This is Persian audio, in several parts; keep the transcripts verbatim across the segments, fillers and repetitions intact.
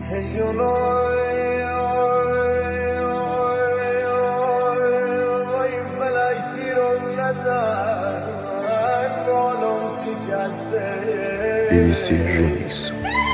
بی بی سی ریمیکس.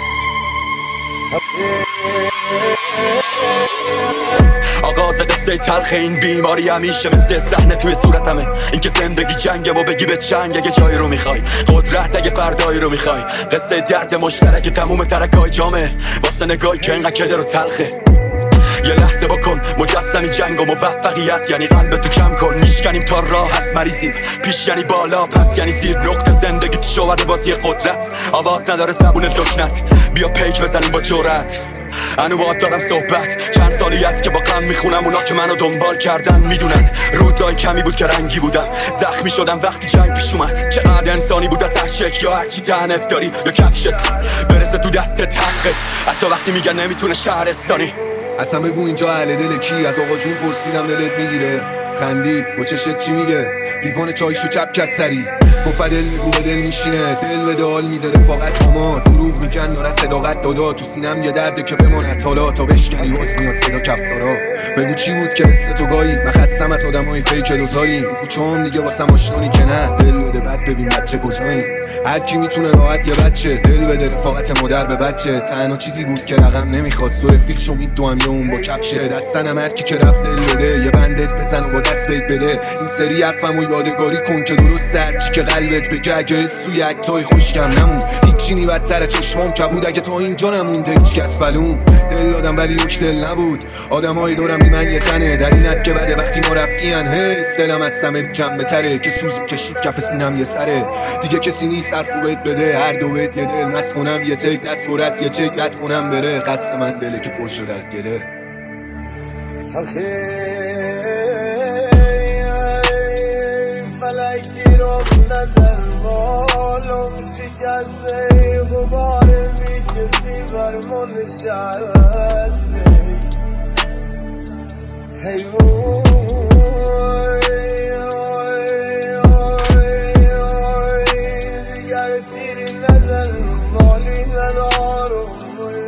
آغاز قصه تلخ این بیماری همیشه مثل صحنه توی صورتمه. اینکه زندگی جنگه و بگی به چنگ اگه جایی رو میخوای، قدرت اگه فردایی رو میخوای. قصه درد مشترک تموم ترکای جامعه واسه نگاهی که اینقدر کده رو تلخه. یه لحظه بکن مجسمی جنگ و موفقیت یعنی قلب تو کم کن. میشکنیم تا راه هست مریضیم، پیش یعنی بالا پس یعنی زیر. نقطه زندگی تو شوهر بازی قدرت، آواز نداره زبون دکنت. بیا پیک بزنیم با جرأت. انو باید دارم صحبت، چند سالی است که با غم میخونم. اونا که منو دنبال کردن میدونن روزای کمی بود که رنگی بودم. زخمی شدم وقتی جنگ پیش اومد. چقدر انسانی بود از عشق یا هرچی تنت داری یا کفشت برسه تو دستت حقت، حتی وقتی میگن نمیتونه شهرستانی. اصلا بگو اینجا اهل دل کی؟ از آقا جون پرسیدم دلت میگیره؟ خندید با چشت چی میگه؟ لیوان چایشو چپ کت سری گفت دل میگو به دل میشینه. دل به دال میده رفاقت ما دروغ میگن داره صداقت دادا. تو سینم یه درده که بماند حالا تا بشکنی باز میاد صدا کفتارا. بگو چی بود که مثل تو گاهی من خستم از آدمای فیک دوزاری. بگو چون دیگه واسم آشنانی که نه دل بده بعد ببین بچه کجایی. هر کی میتونه راحت یه بچه دل بده رفاقت مادر به بچه. تنها چیزی بود که رقم نمیخواست و رفیق شوید دو هم یه اون با کفشه. دستنم هر کی که رفت دل بده یه بندت بزن و با دست بیت بده. این سری حرفمو یادگاری کن که درست هرچی که قلبت بگه. اگه سوی اکتای خوشکم نمون هیچی نی بد سر چشمام کبود. اگه تا اینجا نمونده هیچ کس بلوم. دل دادم ولی یک دل نبود. آدمای دورم بی من یه تنه در اینت که بده وقتی ما رفتین. حیف دلم از سمه جنبه تره که سوز کشید کف سینم یه سره. دیگه کسی نیست حرفو بهت بده. هر دو بهت یه دل مس کنم یه تک دست برات یه چک رد کنم بره. قصد من دله که پر شد از گله. فلکی رو نظر بالم شکسته غبار میکسی بر من نشسته. هی دیگر تیری نظر مالی ندارم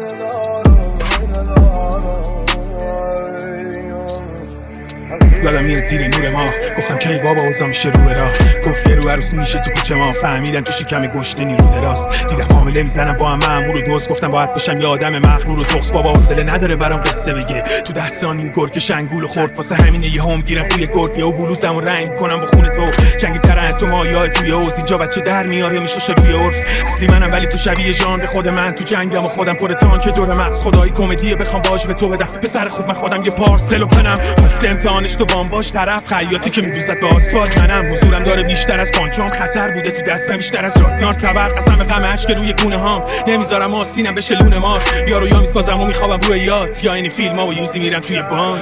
یادم میاد زیر نور ما گفتم کی بابا اوضاع میشه رو به راه. گفت یه رو عروسی میشه تو کوچه ما. فهمیدم تو شکم گشنه رو دراست. دیدم حامله میزنم با هم مأمور و دوست. گفتم باید بشم یه آدم مغرور و تخس. بابا حوصله نداره برام قصه بگه. تو ده ثانیه گرگ شنگول خورد. واسه همینه یه هم گیرم توی گرگ و بلوزمو رنگ کنم با خون تو. جنگی ترن تو ما یا توی اوز اینجا بچه در میاره میشه روی عرف. اصلی منم ولی تو شبیه ژانر خود من. تو جنگم و خودم پر تانک دورم از خدای کمدی بخوام باج به تو بدم. پسر خوب من خودم یه پارسل و پنم. پس امتحانش تو بام باش طرف. خیاطی که میدوزد به آسفالت منم. حضورم داره بیشتر از پانچام. خطر بوده تو دستم بیشتر از رادیار تبر. قسم غمش که روی گونه هام نمیذارم آسینم بشه لونه ما. یارو یا میسازم و میخوابم روی یاد یا این فیلم ها و یوزی میرم توی بانک.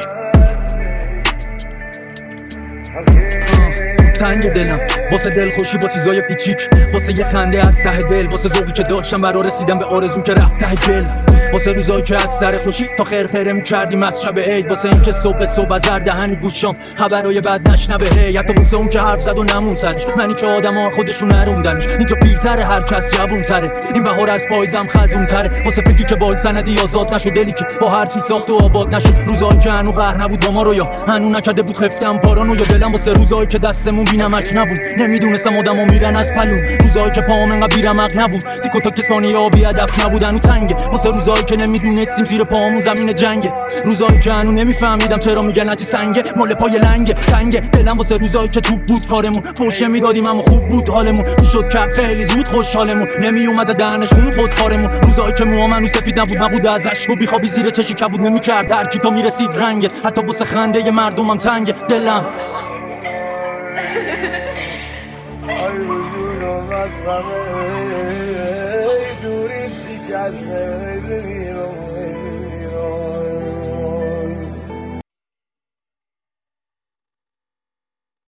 تنگ دلم واسه دل خوشی با چیزای پیچیک. واسه یه خنده از ته دل. واسه ذوقی که داشتم برا رسیدم به آرزوم که رفت ته دل. واسه روزایی که از سر خوشی تا خیر خیره میکردیم از شب عید. واسه این که صبح صبح از هر دهن گوشام خبرای بد نشنوه. هی حتی واسه اون که حرف زد و نمون سرش. منی که آدما خودشون نروندنش. اینجا پیرتره هر کس جوون‌تره. این بهار از پایزم خزون‌تره. واسه فکری که با سندی آزاد نشد. دلی که با هر چی ساخت و آباد نشد. روزایی که هنو قهر نبود با ما رو یا هنو نکرده بود خفتم پارانو. یا دلم واسه روزایی که دستمون بینمش نبود. نمیدونستم آدما میرن از پلون. روزایی که پام انقدر بیرمق نبود. تیکو تاک ثانیه آبی هدف نبودن و تنگه. واسه روزایی که نمیدونستیم زیر پامون زمین جنگه. روزایی که هنو نمیفهمیدم چرا میگن هرچی سنگه مال پای لنگه تنگه. دلم واسه روزایی که توپ بود کارمون. فوشه میدادیم اما خوب بود حالمون. میشد کرد خیلی زود خوشحالمون. نمیومد دهنش خون خود کارمون. روزایی که موام هنوز سفید نبود نبود از اشک و بیخوابی زیر چشی کبود نمیکرد. هر کی تا میرسید رنگه. حتی واسه خنده مردمم تنگه دلم. ای وجودم از همه دوری شکسته.